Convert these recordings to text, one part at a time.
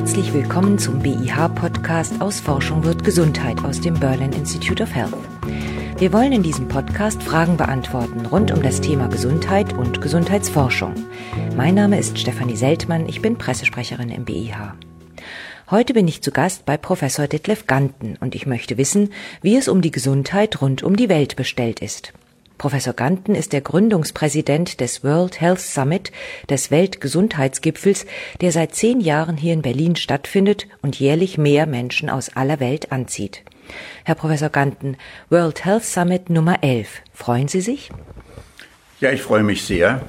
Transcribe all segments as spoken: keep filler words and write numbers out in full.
Herzlich willkommen zum B I H-Podcast Aus Forschung wird Gesundheit aus dem Berlin Institute of Health. Wir wollen in diesem Podcast Fragen beantworten rund um das Thema Gesundheit und Gesundheitsforschung. Mein Name ist Stefanie Seltmann, ich bin Pressesprecherin im B I H. Heute bin ich zu Gast bei Professor Detlef Ganten und ich möchte wissen, wie es um die Gesundheit rund um die Welt bestellt ist. Professor Ganten ist der Gründungspräsident des World Health Summit, des Weltgesundheitsgipfels, der seit zehn Jahren hier in Berlin stattfindet und jährlich mehr Menschen aus aller Welt anzieht. Herr Professor Ganten, World Health Summit Nummer elf. Freuen Sie sich? Ja, ich freue mich sehr.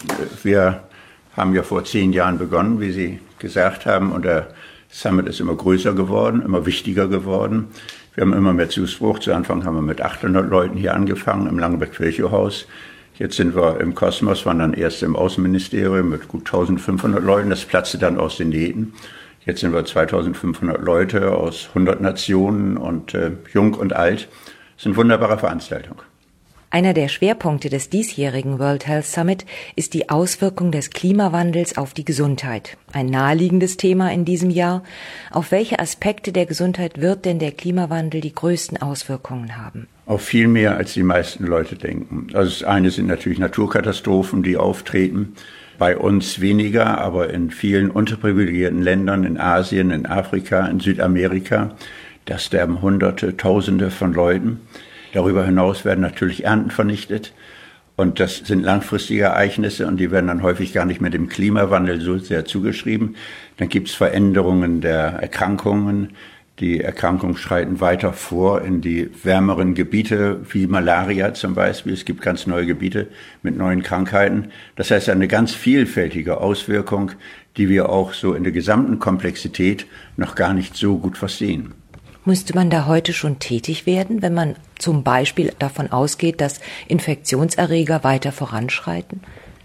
Wir haben ja vor zehn Jahren begonnen, wie Sie gesagt haben, und der Summit ist immer größer geworden, immer wichtiger geworden. Wir haben immer mehr Zuspruch. Zu Anfang haben wir mit achthundert Leuten hier angefangen im Langenberg-Virchow-Haus. Jetzt sind wir im Kosmos, waren dann erst im Außenministerium mit gut eintausendfünfhundert Leuten. Das platzte dann aus den Nähten. Jetzt sind wir zweitausendfünfhundert Leute aus hundert Nationen und äh, jung und alt. Das ist eine wunderbare Veranstaltung. Einer der Schwerpunkte des diesjährigen World Health Summit ist die Auswirkung des Klimawandels auf die Gesundheit. Ein naheliegendes Thema in diesem Jahr. Auf welche Aspekte der Gesundheit wird denn der Klimawandel die größten Auswirkungen haben? Auf viel mehr, als die meisten Leute denken. Also das eine sind natürlich Naturkatastrophen, die auftreten. Bei uns weniger, aber in vielen unterprivilegierten Ländern, in Asien, in Afrika, in Südamerika, da sterben Hunderte, Tausende von Leuten. Darüber hinaus werden natürlich Ernten vernichtet und das sind langfristige Ereignisse und die werden dann häufig gar nicht mehr dem Klimawandel so sehr zugeschrieben. Dann gibt es Veränderungen der Erkrankungen. Die Erkrankungen schreiten weiter vor in die wärmeren Gebiete, wie Malaria zum Beispiel. Es gibt ganz neue Gebiete mit neuen Krankheiten. Das heißt, eine ganz vielfältige Auswirkung, die wir auch so in der gesamten Komplexität noch gar nicht so gut verstehen. Müsste man da heute schon tätig werden, wenn man zum Beispiel davon ausgeht, dass Infektionserreger weiter voranschreiten?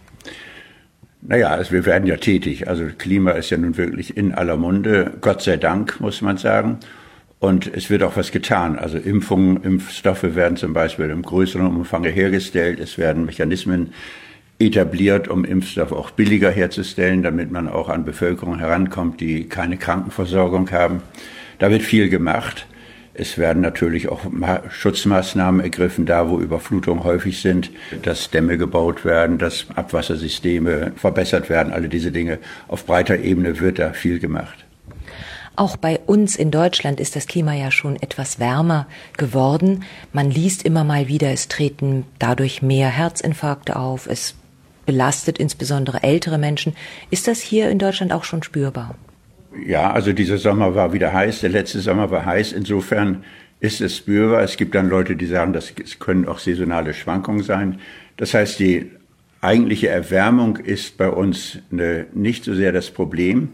Naja, also wir werden ja tätig. Also Klima ist ja nun wirklich in aller Munde, Gott sei Dank, muss man sagen. Und es wird auch was getan. Also Impfungen, Impfstoffe werden zum Beispiel im größeren Umfang hergestellt. Es werden Mechanismen etabliert, um Impfstoffe auch billiger herzustellen, damit man auch an Bevölkerung herankommt, die keine Krankenversorgung haben. Da wird viel gemacht. Es werden natürlich auch Schutzmaßnahmen ergriffen, da wo Überflutungen häufig sind, dass Dämme gebaut werden, dass Abwassersysteme verbessert werden, alle diese Dinge. Auf breiter Ebene wird da viel gemacht. Auch bei uns in Deutschland ist das Klima ja schon etwas wärmer geworden. Man liest immer mal wieder, es treten dadurch mehr Herzinfarkte auf, es belastet insbesondere ältere Menschen. Ist das hier in Deutschland auch schon spürbar? Ja, also dieser Sommer war wieder heiß, der letzte Sommer war heiß. Insofern ist es spürbar. Es gibt dann Leute, die sagen, das können auch saisonale Schwankungen sein. Das heißt, die eigentliche Erwärmung ist bei uns eine, nicht so sehr das Problem.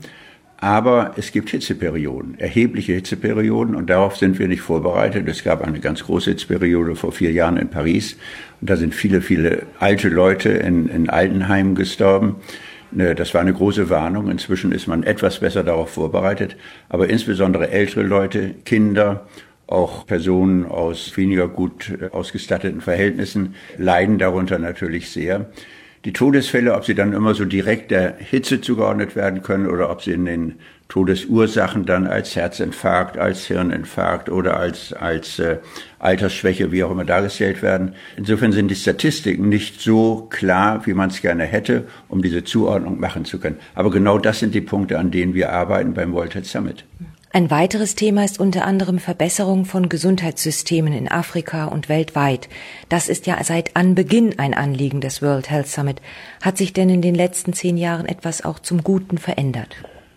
Aber es gibt Hitzeperioden, erhebliche Hitzeperioden und darauf sind wir nicht vorbereitet. Es gab eine ganz große Hitzeperiode vor vier Jahren in Paris und da sind viele, viele alte Leute in, in Altenheimen gestorben. Das war eine große Warnung. Inzwischen ist man etwas besser darauf vorbereitet. Aber insbesondere ältere Leute, Kinder, auch Personen aus weniger gut ausgestatteten Verhältnissen leiden darunter natürlich sehr. Die Todesfälle, ob sie dann immer so direkt der Hitze zugeordnet werden können oder ob sie in den Todesursachen dann als Herzinfarkt, als Hirninfarkt oder als, als äh, Altersschwäche, wie auch immer dargestellt werden. Insofern sind die Statistiken nicht so klar, wie man es gerne hätte, um diese Zuordnung machen zu können. Aber genau das sind die Punkte, an denen wir arbeiten beim World Health Summit. Ein weiteres Thema ist unter anderem Verbesserung von Gesundheitssystemen in Afrika und weltweit. Das ist ja seit Anbeginn ein Anliegen des World Health Summit. Hat sich denn in den letzten zehn Jahren etwas auch zum Guten verändert?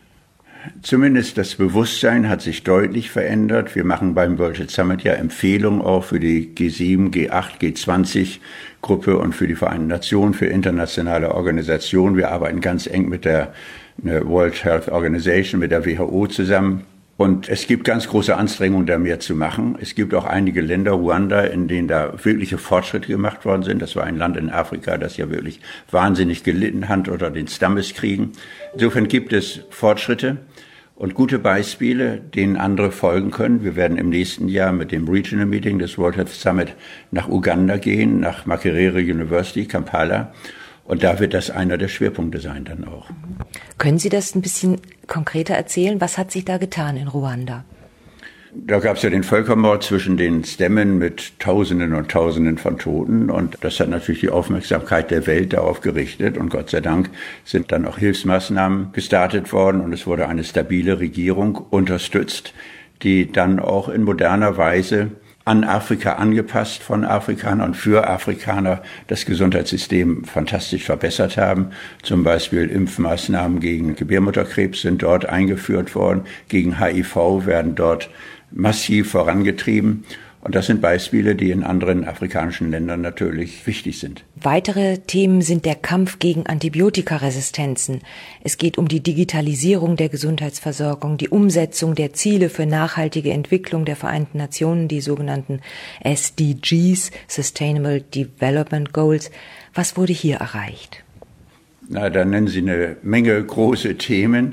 Zumindest das Bewusstsein hat sich deutlich verändert. Wir machen beim World Health Summit ja Empfehlungen auch für die G sieben, G acht, G zwanzig Gruppe und für die Vereinten Nationen, für internationale Organisationen. Wir arbeiten ganz eng mit der World Health Organization, mit der W H O zusammen. Und es gibt ganz große Anstrengungen, da mehr zu machen. Es gibt auch einige Länder, Ruanda, in denen da wirkliche Fortschritte gemacht worden sind. Das war ein Land in Afrika, das ja wirklich wahnsinnig gelitten hat unter den Stammeskriegen. Insofern gibt es Fortschritte und gute Beispiele, denen andere folgen können. Wir werden im nächsten Jahr mit dem Regional Meeting des World Health Summit nach Uganda gehen, nach Makerere University, Kampala. Und da wird das einer der Schwerpunkte sein dann auch. Können Sie das ein bisschen konkreter erzählen? Was hat sich da getan in Ruanda? Da gab es ja den Völkermord zwischen den Stämmen mit Tausenden und Tausenden von Toten. Und das hat natürlich die Aufmerksamkeit der Welt darauf gerichtet. Und Gott sei Dank sind dann auch Hilfsmaßnahmen gestartet worden. Und es wurde eine stabile Regierung unterstützt, die dann auch in moderner Weise an Afrika angepasst, von Afrikanern und für Afrikaner das Gesundheitssystem fantastisch verbessert haben. Zum Beispiel Impfmaßnahmen gegen Gebärmutterkrebs sind dort eingeführt worden, gegen H I V werden dort massiv vorangetrieben. Und das sind Beispiele, die in anderen afrikanischen Ländern natürlich wichtig sind. Weitere Themen sind der Kampf gegen Antibiotikaresistenzen. Es geht um die Digitalisierung der Gesundheitsversorgung, die Umsetzung der Ziele für nachhaltige Entwicklung der Vereinten Nationen, die sogenannten S D Gs, Sustainable Development Goals. Was wurde hier erreicht? Na, da nennen Sie eine Menge große Themen.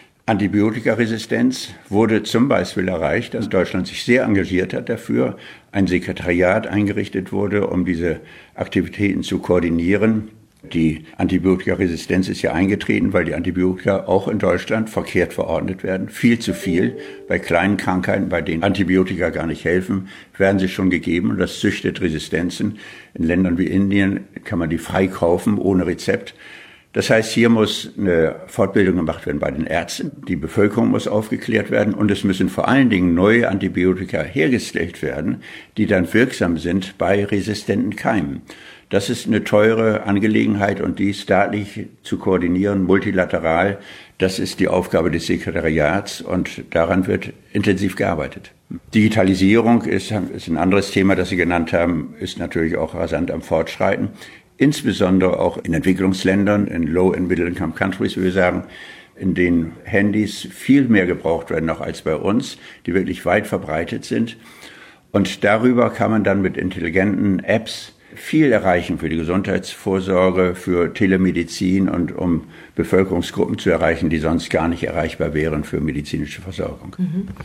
Antibiotikaresistenz wurde zum Beispiel erreicht, dass Deutschland sich sehr engagiert hat dafür, ein Sekretariat eingerichtet wurde, um diese Aktivitäten zu koordinieren. Die Antibiotikaresistenz ist ja eingetreten, weil die Antibiotika auch in Deutschland verkehrt verordnet werden. Viel zu viel. Bei kleinen Krankheiten, bei denen Antibiotika gar nicht helfen, werden sie schon gegeben. Und das züchtet Resistenzen. In Ländern wie Indien kann man die frei kaufen, ohne Rezept. Das heißt, hier muss eine Fortbildung gemacht werden bei den Ärzten. Die Bevölkerung muss aufgeklärt werden und es müssen vor allen Dingen neue Antibiotika hergestellt werden, die dann wirksam sind bei resistenten Keimen. Das ist eine teure Angelegenheit und dies staatlich zu koordinieren, multilateral, das ist die Aufgabe des Sekretariats und daran wird intensiv gearbeitet. Digitalisierung ist, ist ein anderes Thema, das Sie genannt haben, ist natürlich auch rasant am Fortschreiten. Insbesondere auch in Entwicklungsländern, in Low- and Middle-Income-Countries, wie wir sagen, in denen Handys viel mehr gebraucht werden noch als bei uns, die wirklich weit verbreitet sind. Und darüber kann man dann mit intelligenten Apps viel erreichen für die Gesundheitsvorsorge, für Telemedizin und um Bevölkerungsgruppen zu erreichen, die sonst gar nicht erreichbar wären für medizinische Versorgung.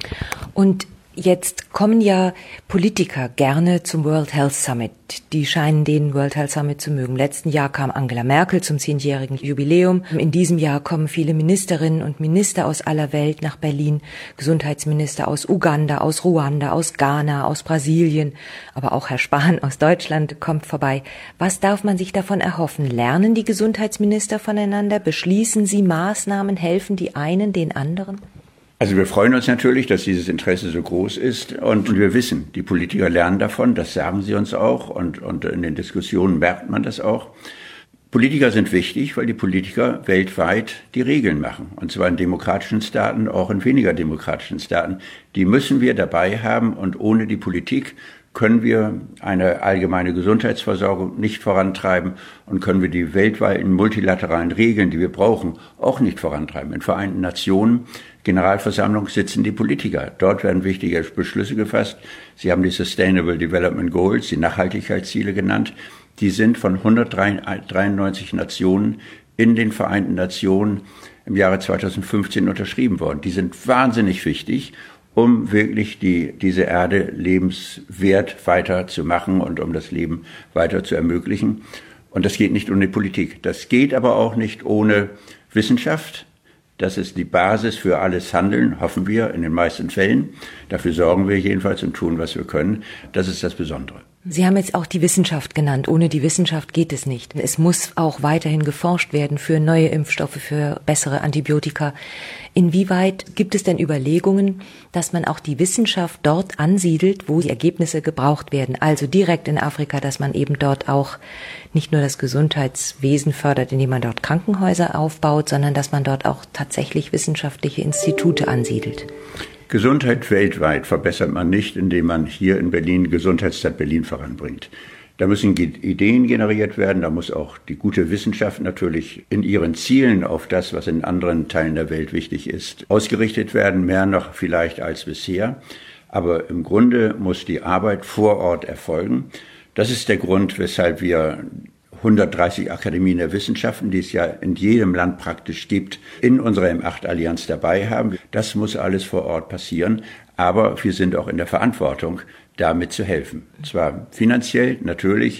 Und jetzt kommen ja Politiker gerne zum World Health Summit. Die scheinen den World Health Summit zu mögen. Im letzten Jahr kam Angela Merkel zum zehnjährigen Jubiläum. In diesem Jahr kommen viele Ministerinnen und Minister aus aller Welt nach Berlin. Gesundheitsminister aus Uganda, aus Ruanda, aus Ghana, aus Brasilien. Aber auch Herr Spahn aus Deutschland kommt vorbei. Was darf man sich davon erhoffen? Lernen die Gesundheitsminister voneinander? Beschließen sie Maßnahmen? Helfen die einen den anderen? Also wir freuen uns natürlich, dass dieses Interesse so groß ist und wir wissen, die Politiker lernen davon, das sagen sie uns auch und, und in den Diskussionen merkt man das auch. Politiker sind wichtig, weil die Politiker weltweit die Regeln machen und zwar in demokratischen Staaten, auch in weniger demokratischen Staaten. Die müssen wir dabei haben und ohne die Politik können wir eine allgemeine Gesundheitsversorgung nicht vorantreiben und können wir die weltweiten multilateralen Regeln, die wir brauchen, auch nicht vorantreiben. In Vereinten Nationen, Generalversammlung sitzen die Politiker. Dort werden wichtige Beschlüsse gefasst. Sie haben die Sustainable Development Goals, die Nachhaltigkeitsziele genannt. Die sind von hundertdreiundneunzig Nationen in den Vereinten Nationen im Jahre zweitausendfünfzehn unterschrieben worden. Die sind wahnsinnig wichtig, um wirklich die, diese Erde lebenswert weiter zu machen und um das Leben weiter zu ermöglichen. Und das geht nicht ohne Politik. Das geht aber auch nicht ohne Wissenschaft. Das ist die Basis für alles Handeln, hoffen wir, in den meisten Fällen. Dafür sorgen wir jedenfalls und tun, was wir können. Das ist das Besondere. Sie haben jetzt auch die Wissenschaft genannt. Ohne die Wissenschaft geht es nicht. Es muss auch weiterhin geforscht werden für neue Impfstoffe, für bessere Antibiotika. Inwieweit gibt es denn Überlegungen, dass man auch die Wissenschaft dort ansiedelt, wo die Ergebnisse gebraucht werden? Also direkt in Afrika, dass man eben dort auch nicht nur das Gesundheitswesen fördert, indem man dort Krankenhäuser aufbaut, sondern dass man dort auch tatsächlich wissenschaftliche Institute ansiedelt. Gesundheit weltweit verbessert man nicht, indem man hier in Berlin Gesundheitsstadt Berlin voranbringt. Da müssen Ideen generiert werden, da muss auch die gute Wissenschaft natürlich in ihren Zielen auf das, was in anderen Teilen der Welt wichtig ist, ausgerichtet werden, mehr noch vielleicht als bisher. Aber im Grunde muss die Arbeit vor Ort erfolgen. Das ist der Grund, weshalb wir hundertdreißig Akademien der Wissenschaften, die es ja in jedem Land praktisch gibt, in unserer M acht Allianz dabei haben. Das muss alles vor Ort passieren, aber wir sind auch in der Verantwortung, damit zu helfen. Und zwar finanziell natürlich,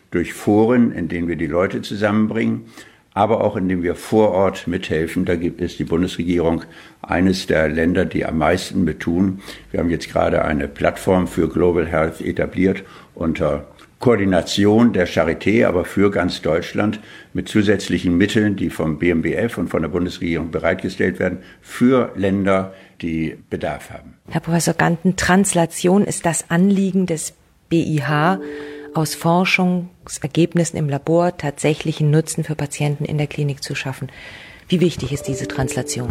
durch Foren, in denen wir die Leute zusammenbringen, aber auch indem wir vor Ort mithelfen. Da gibt es die Bundesregierung eines der Länder, die am meisten mit tun. Wir haben jetzt gerade eine Plattform für Global Health etabliert unter Koordination der Charité, aber für ganz Deutschland mit zusätzlichen Mitteln, die vom B M B F und von der Bundesregierung bereitgestellt werden, für Länder, die Bedarf haben. Herr Professor Ganten, Translation ist das Anliegen des B I H, aus Forschungsergebnissen im Labor tatsächlichen Nutzen für Patienten in der Klinik zu schaffen. Wie wichtig ist diese Translation?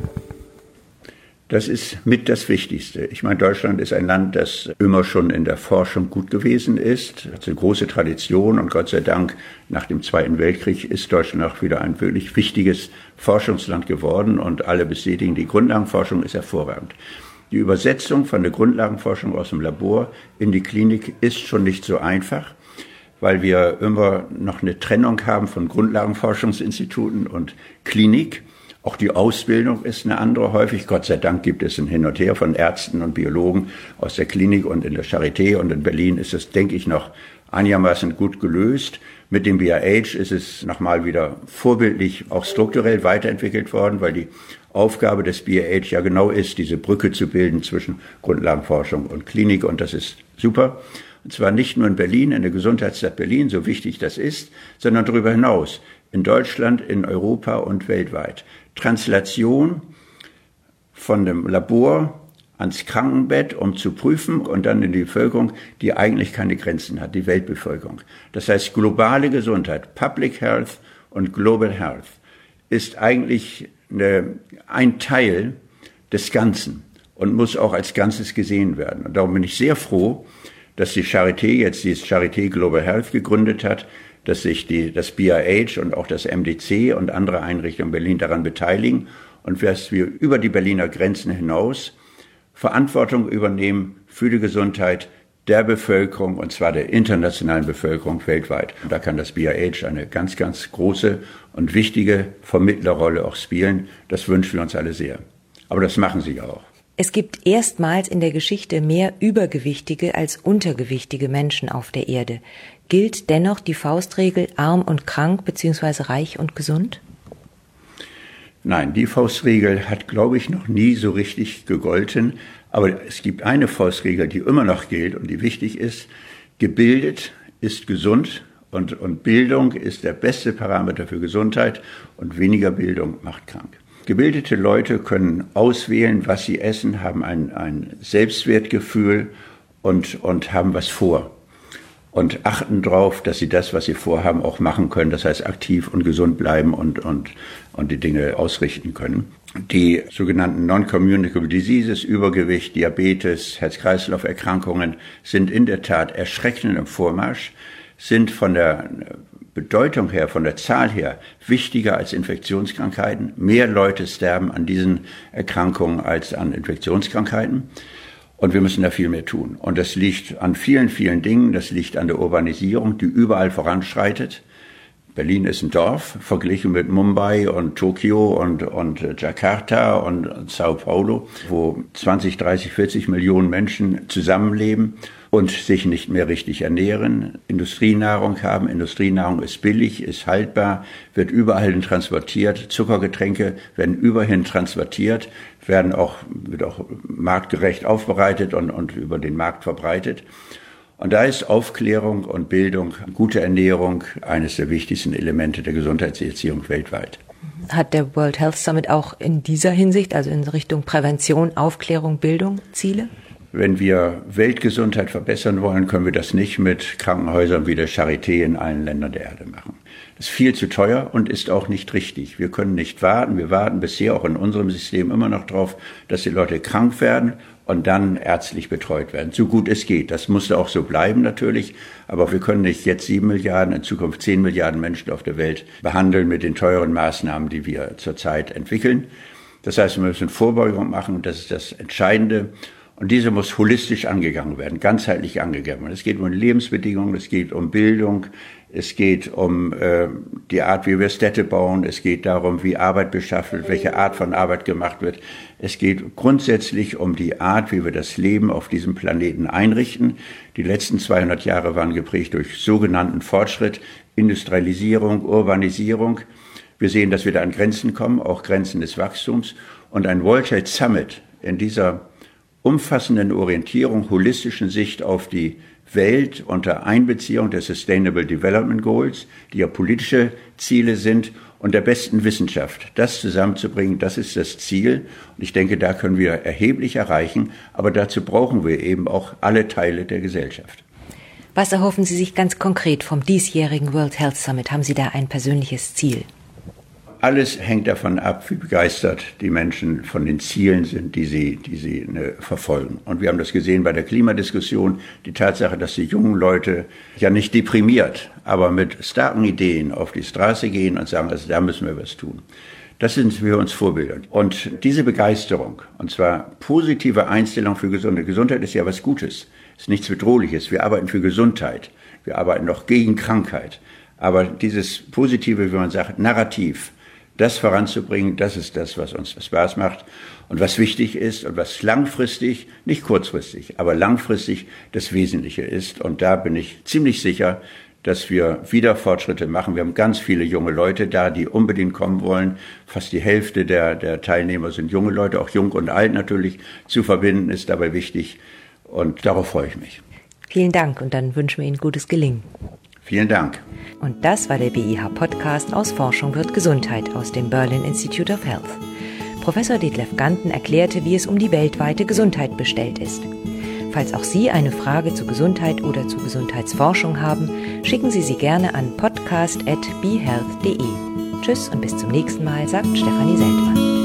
Das ist mit das Wichtigste. Ich meine, Deutschland ist ein Land, das immer schon in der Forschung gut gewesen ist. Hat eine große Tradition und Gott sei Dank nach dem Zweiten Weltkrieg ist Deutschland auch wieder ein wirklich wichtiges Forschungsland geworden und alle bestätigen, die Grundlagenforschung ist hervorragend. Die Übersetzung von der Grundlagenforschung aus dem Labor in die Klinik ist schon nicht so einfach, weil wir immer noch eine Trennung haben von Grundlagenforschungsinstituten und Klinik. Auch die Ausbildung ist eine andere häufig. Gott sei Dank gibt es ein Hin und Her von Ärzten und Biologen aus der Klinik und in der Charité. Und in Berlin ist es, denke ich, noch einigermaßen gut gelöst. Mit dem B I H ist es nochmal wieder vorbildlich, auch strukturell weiterentwickelt worden, weil die Aufgabe des B I H ja genau ist, diese Brücke zu bilden zwischen Grundlagenforschung und Klinik. Und das ist super. Und zwar nicht nur in Berlin, in der Gesundheitsstadt Berlin, so wichtig das ist, sondern darüber hinaus. In Deutschland, in Europa und weltweit. Translation von dem Labor ans Krankenbett, um zu prüfen und dann in die Bevölkerung, die eigentlich keine Grenzen hat, die Weltbevölkerung. Das heißt, globale Gesundheit, Public Health und Global Health ist eigentlich eine, ein Teil des Ganzen und muss auch als Ganzes gesehen werden. Und darum bin ich sehr froh, dass die Charité jetzt die Charité Global Health gegründet hat, dass sich die, das B I H und auch das M D C und andere Einrichtungen in Berlin daran beteiligen und dass wir über die Berliner Grenzen hinaus Verantwortung übernehmen für die Gesundheit der Bevölkerung, und zwar der internationalen Bevölkerung weltweit. Und da kann das B I H eine ganz, ganz große und wichtige Vermittlerrolle auch spielen. Das wünschen wir uns alle sehr. Aber das machen sie auch. Es gibt erstmals in der Geschichte mehr übergewichtige als untergewichtige Menschen auf der Erde. Gilt dennoch die Faustregel arm und krank bzw. reich und gesund? Nein, die Faustregel hat, glaube ich, noch nie so richtig gegolten. Aber es gibt eine Faustregel, die immer noch gilt und die wichtig ist. Gebildet ist gesund und, und Bildung ist der beste Parameter für Gesundheit und weniger Bildung macht krank. Gebildete Leute können auswählen, was sie essen, haben ein, ein Selbstwertgefühl und, und haben was vor. Und achten darauf, dass sie das, was sie vorhaben, auch machen können. Das heißt, aktiv und gesund bleiben und, und, und die Dinge ausrichten können. Die sogenannten Non-Communicable Diseases, Übergewicht, Diabetes, Herz-Kreislauf-Erkrankungen sind in der Tat erschreckend im Vormarsch, sind von der Bedeutung her, von der Zahl her wichtiger als Infektionskrankheiten. Mehr Leute sterben an diesen Erkrankungen als an Infektionskrankheiten. Und wir müssen da viel mehr tun. Und das liegt an vielen, vielen Dingen. Das liegt an der Urbanisierung, die überall voranschreitet. Berlin ist ein Dorf, verglichen mit Mumbai und Tokio und, und Jakarta und Sao Paulo, wo zwanzig, dreißig, vierzig Millionen Menschen zusammenleben und sich nicht mehr richtig ernähren, Industrienahrung haben. Industrienahrung ist billig, ist haltbar, wird überall hin transportiert. Zuckergetränke werden überhin transportiert, werden auch, wird auch marktgerecht aufbereitet und, und über den Markt verbreitet. Und da ist Aufklärung und Bildung, gute Ernährung eines der wichtigsten Elemente der Gesundheitserziehung weltweit. Hat der World Health Summit auch in dieser Hinsicht, also in Richtung Prävention, Aufklärung, Bildung, Ziele? Wenn wir Weltgesundheit verbessern wollen, können wir das nicht mit Krankenhäusern wie der Charité in allen Ländern der Erde machen. Das ist viel zu teuer und ist auch nicht richtig. Wir können nicht warten. Wir warten bisher auch in unserem System immer noch darauf, dass die Leute krank werden und dann ärztlich betreut werden, so gut es geht. Das musste auch so bleiben natürlich, aber wir können nicht jetzt sieben Milliarden, in Zukunft zehn Milliarden Menschen auf der Welt behandeln mit den teuren Maßnahmen, die wir zurzeit entwickeln. Das heißt, wir müssen Vorbeugung machen, das ist das Entscheidende. Und diese muss holistisch angegangen werden, ganzheitlich angegangen werden. Es geht um Lebensbedingungen, es geht um Bildung, Es geht um äh, die Art, wie wir Städte bauen. Es geht darum, wie Arbeit beschafft wird, welche Art von Arbeit gemacht wird. Es geht grundsätzlich um die Art, wie wir das Leben auf diesem Planeten einrichten. Die letzten zweihundert Jahre waren geprägt durch sogenannten Fortschritt, Industrialisierung, Urbanisierung. Wir sehen, dass wir da an Grenzen kommen, auch Grenzen des Wachstums. Und ein World Trade Summit in dieser umfassenden Orientierung, holistischen Sicht auf die Welt unter Einbeziehung der Sustainable Development Goals, die ja politische Ziele sind, und der besten Wissenschaft. Das zusammenzubringen, das ist das Ziel. Und ich denke, da können wir erheblich erreichen. Aber dazu brauchen wir eben auch alle Teile der Gesellschaft. Was erhoffen Sie sich ganz konkret vom diesjährigen World Health Summit? Haben Sie da ein persönliches Ziel? Alles hängt davon ab, wie begeistert die Menschen von den Zielen sind, die sie, die sie ne, verfolgen. Und wir haben das gesehen bei der Klimadiskussion, die Tatsache, dass die jungen Leute ja nicht deprimiert, aber mit starken Ideen auf die Straße gehen und sagen, also da müssen wir was tun. Das sind für uns Vorbilder. Und diese Begeisterung, und zwar positive Einstellung für Gesundheit. Gesundheit ist ja was Gutes, ist nichts Bedrohliches. Wir arbeiten für Gesundheit. Wir arbeiten auch gegen Krankheit. Aber dieses positive, wie man sagt, Narrativ, das voranzubringen, das ist das, was uns Spaß macht und was wichtig ist und was langfristig, nicht kurzfristig, aber langfristig das Wesentliche ist. Und da bin ich ziemlich sicher, dass wir wieder Fortschritte machen. Wir haben ganz viele junge Leute da, die unbedingt kommen wollen. Fast die Hälfte der, der Teilnehmer sind junge Leute, auch jung und alt natürlich. Zu verbinden ist dabei wichtig und darauf freue ich mich. Vielen Dank und dann wünschen wir Ihnen gutes Gelingen. Vielen Dank. Und das war der B I H-Podcast aus Forschung wird Gesundheit aus dem Berlin Institute of Health. Professor Detlef Ganten erklärte, wie es um die weltweite Gesundheit bestellt ist. Falls auch Sie eine Frage zu Gesundheit oder zu Gesundheitsforschung haben, schicken Sie sie gerne an podcast at b health punkt de. Tschüss und bis zum nächsten Mal, sagt Stefanie Seltmann.